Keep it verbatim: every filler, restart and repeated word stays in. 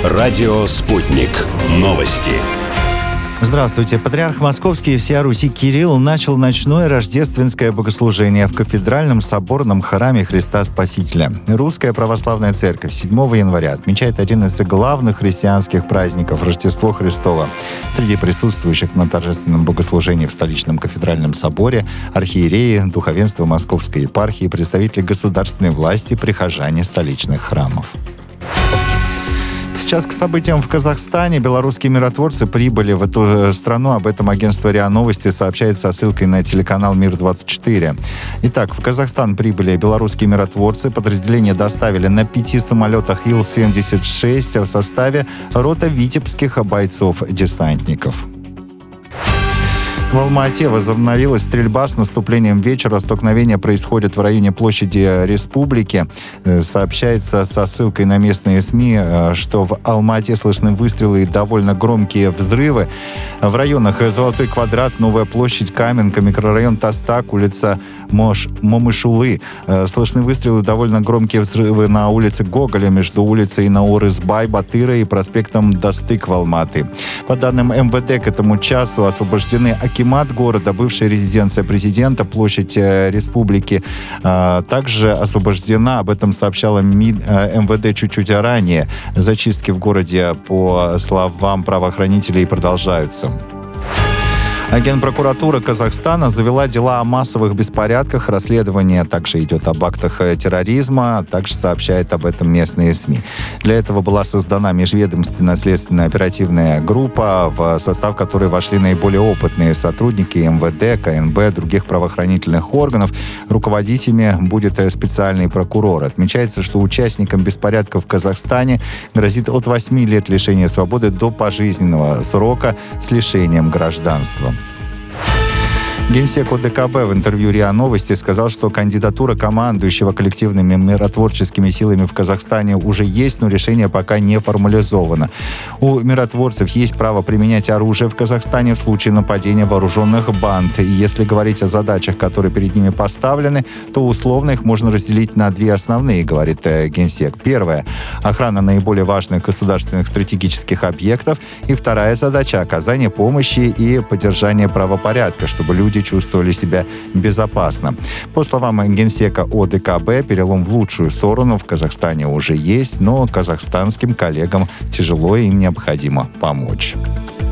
Радио «Спутник». Новости. Здравствуйте. Патриарх Московский и всея Руси Кирилл начал ночное рождественское богослужение в кафедральном соборном храме Христа Спасителя. Русская православная церковь седьмого января отмечает один из главных христианских праздников – Рождество Христово. Среди присутствующих на торжественном богослужении в столичном кафедральном соборе архиереи, духовенство Московской епархии, представители государственной власти, прихожане столичных храмов. Сейчас к событиям в Казахстане. Белорусские миротворцы прибыли в эту страну. Об этом агентство РИА Новости сообщает со ссылкой на телеканал Мир двадцать четыре. Итак, в Казахстан прибыли белорусские миротворцы. Подразделение доставили на пяти самолетах Ил семьдесят шесть в составе рота витебских бойцов-десантников. В Алма-Ате возобновилась стрельба с наступлением вечера. Столкновение происходит в районе площади Республики. Сообщается со ссылкой на местные СМИ, что в Алма-Ате слышны выстрелы и довольно громкие взрывы. В районах Золотой квадрат, Новая площадь, Каменка, микрорайон Тастак, улица Мош, Момышулы. Слышны выстрелы, довольно громкие взрывы на улице Гоголя между улицей Наурызбай Батыра и проспектом Достык в Алма-Аты. По данным эм вэ дэ, к этому часу освобождены Акимат города, бывшая резиденция президента, площадь Республики также освобождена. Об этом сообщала эм вэ дэ чуть-чуть ранее. Зачистки в городе, по словам правоохранителей, продолжаются. Генпрокуратура Казахстана завела дела о массовых беспорядках. Расследование также идет об актах терроризма. Также сообщает об этом местные СМИ. Для этого была создана межведомственная следственная оперативная группа, в состав которой вошли наиболее опытные сотрудники эм вэ дэ, ка эн бэ, других правоохранительных органов. Руководителями будет специальный прокурор. Отмечается, что участникам беспорядков в Казахстане грозит от восьми лет лишения свободы до пожизненного срока с лишением гражданства. Генсек о дэ ка бэ в интервью РИА Новости сказал, что кандидатура командующего коллективными миротворческими силами в Казахстане уже есть, но решение пока не формализовано. У миротворцев есть право применять оружие в Казахстане в случае нападения вооруженных банд. И если говорить о задачах, которые перед ними поставлены, то условно их можно разделить на две основные, говорит Генсек. Первая – охрана наиболее важных государственных стратегических объектов. И вторая задача – оказание помощи и поддержание правопорядка, чтобы люди чувствовали себя безопасно. По словам генсека о дэ ка бэ, перелом в лучшую сторону в Казахстане уже есть, но казахстанским коллегам тяжело, им необходимо помочь.